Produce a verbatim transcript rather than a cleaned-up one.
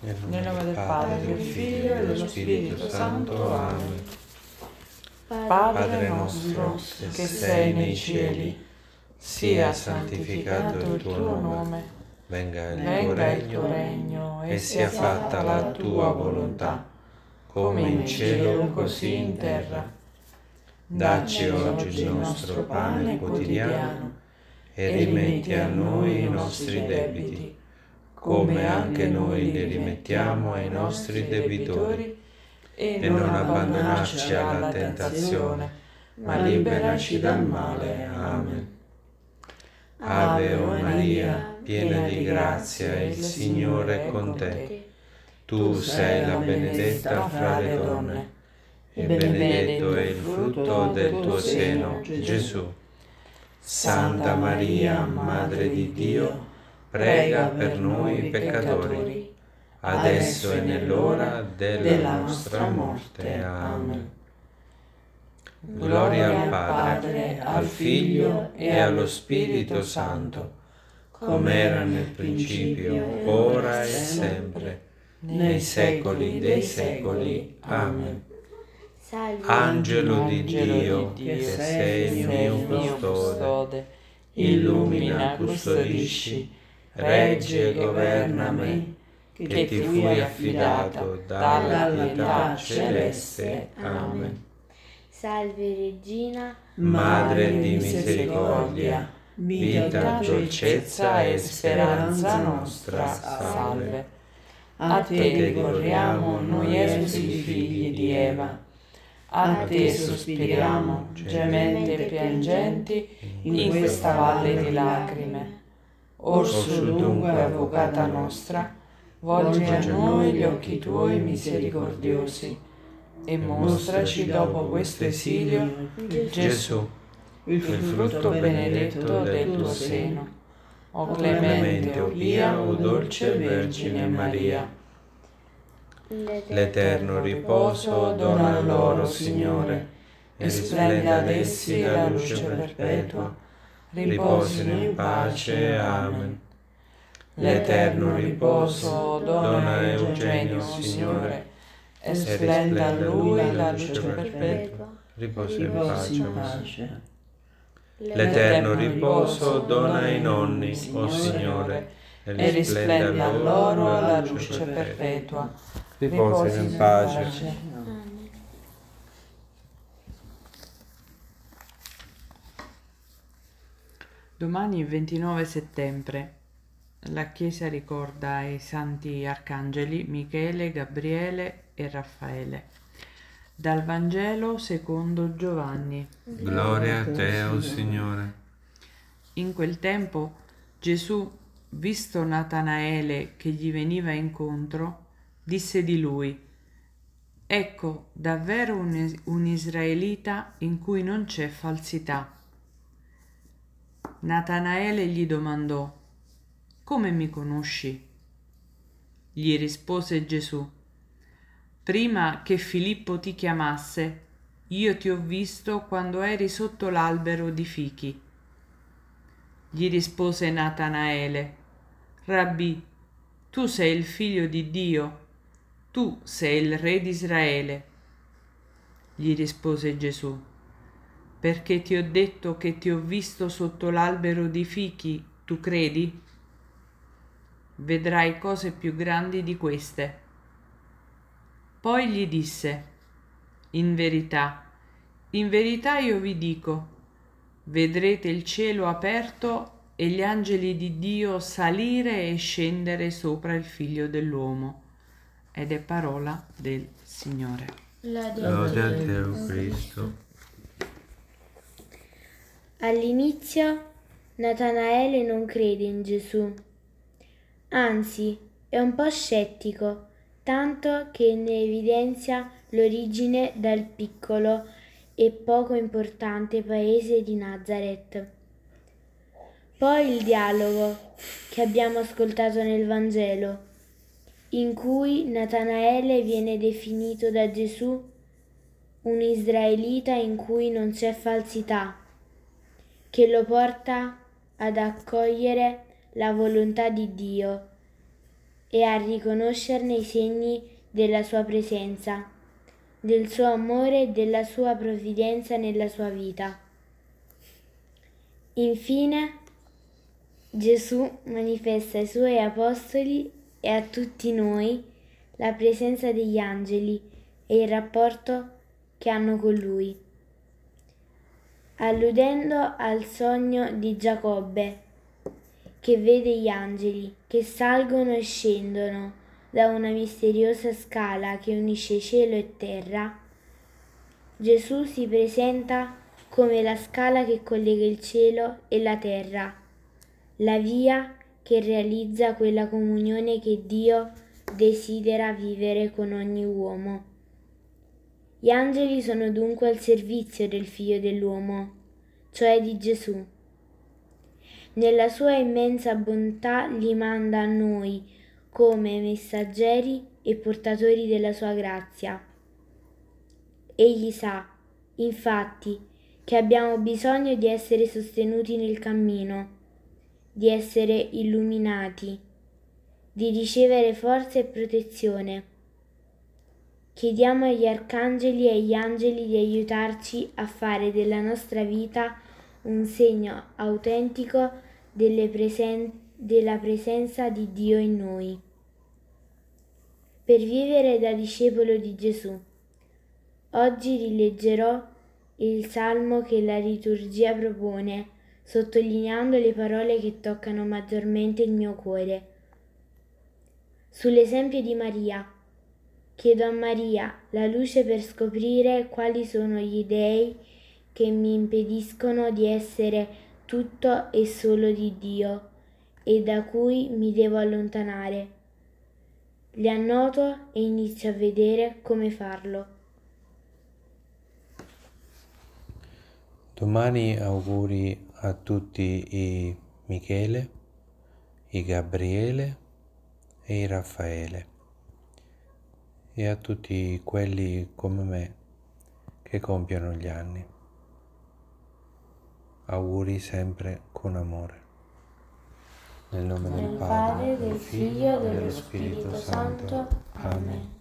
Nel nome del Padre, del Figlio e dello Spirito Santo. Amen. Padre nostro, che sei nei cieli, sia santificato il tuo nome, venga il tuo regno e sia fatta la tua volontà, come in cielo così in terra. Dacci oggi il nostro pane quotidiano e rimetti a noi i nostri debiti, come anche noi li rimettiamo ai nostri debitori, e non abbandonarci alla tentazione, ma liberaci dal male. Amen. Ave o Maria, piena di grazia, il Signore è con te. Tu sei la benedetta fra le donne, e benedetto è il frutto del tuo seno, Gesù. Santa Maria, Madre di Dio, prega per noi peccatori, adesso e nell'ora della nostra morte. Amen. Gloria al Padre, al Figlio e allo Spirito Santo, come era nel principio, ora e sempre, nei secoli dei secoli. Amen. Angelo di Dio, che sei il mio custode, illumina, custodisci, reggi e governa me, che ti fui affidato dalla pietà celeste. Amen. Salve Regina, Madre di misericordia, vita, dolcezza e speranza nostra, salve. A te ricorriamo noi esuli figli di Eva, a te sospiriamo, gementi e piangenti, in questa valle di lacrime. Orsù dunque, avvocata nostra, volgi a noi gli occhi tuoi misericordiosi, e mostraci dopo questo esilio Gesù, il frutto benedetto del tuo seno. O clemente, o pia, o dolce Vergine Maria. L'eterno riposo dona loro, Signore, e splenda ad essi la luce perpetua. Riposino in pace. Amen. L'eterno riposo dona a Eugenio, Signore, e splenda a lui la luce perpetua. Riposo in pace. L'eterno riposo dona ai nonni, o Signore, e risplenda a loro la luce perpetua. Riposo in pace. Domani ventinove settembre la Chiesa ricorda i santi arcangeli Michele, Gabriele e Raffaele. Dal Vangelo secondo Giovanni. Gloria a te, o Signore. In quel tempo Gesù, visto Natanaele che gli veniva incontro, disse di lui: Ecco davvero un, un israelita in cui non c'è falsità. Natanaele gli domandò: Come mi conosci? Gli rispose Gesù: Prima che Filippo ti chiamasse, io ti ho visto quando eri sotto l'albero di fichi. Gli rispose Natanaele: Rabbì, tu sei il figlio di Dio, tu sei il re di Israele. Gli rispose Gesù: Perché ti ho detto che ti ho visto sotto l'albero di fichi, tu credi? Vedrai cose più grandi di queste. Poi gli disse: In verità, in verità io vi dico, vedrete il cielo aperto e gli angeli di Dio salire e scendere sopra il Figlio dell'uomo. Ed è parola del Signore. Lode a te, o Cristo. All'inizio Natanaele non crede in Gesù, anzi è un po' scettico, tanto che ne evidenzia l'origine dal piccolo e poco importante paese di Nazareth. Poi il dialogo che abbiamo ascoltato nel Vangelo, in cui Natanaele viene definito da Gesù un israelita in cui non c'è falsità, che lo porta ad accogliere la volontà di Dio e a riconoscerne i segni della sua presenza, del suo amore e della sua provvidenza nella sua vita. Infine, Gesù manifesta ai suoi apostoli e a tutti noi la presenza degli angeli e il rapporto che hanno con lui, alludendo al sogno di Giacobbe, che vede gli angeli che salgono e scendono da una misteriosa scala che unisce cielo e terra. Gesù si presenta come la scala che collega il cielo e la terra, la via che realizza quella comunione che Dio desidera vivere con ogni uomo. Gli angeli sono dunque al servizio del Figlio dell'uomo, cioè di Gesù. Nella sua immensa bontà li manda a noi come messaggeri e portatori della sua grazia. Egli sa, infatti, che abbiamo bisogno di essere sostenuti nel cammino, di essere illuminati, di ricevere forza e protezione. Chiediamo agli arcangeli e agli angeli di aiutarci a fare della nostra vita un segno autentico delle presen- della presenza di Dio in noi. Per vivere da discepolo di Gesù, oggi rileggerò il salmo che la liturgia propone, sottolineando le parole che toccano maggiormente il mio cuore. Sull'esempio di Maria, chiedo a Maria la luce per scoprire quali sono gli dei che mi impediscono di essere tutto e solo di Dio e da cui mi devo allontanare. Li annoto e inizio a vedere come farlo. Domani auguri a tutti i Michele, i Gabriele e i Raffaele e a tutti quelli come me che compiono gli anni. Auguri sempre con amore. Nel nome del Padre, del Figlio e dello Spirito Santo. Amen.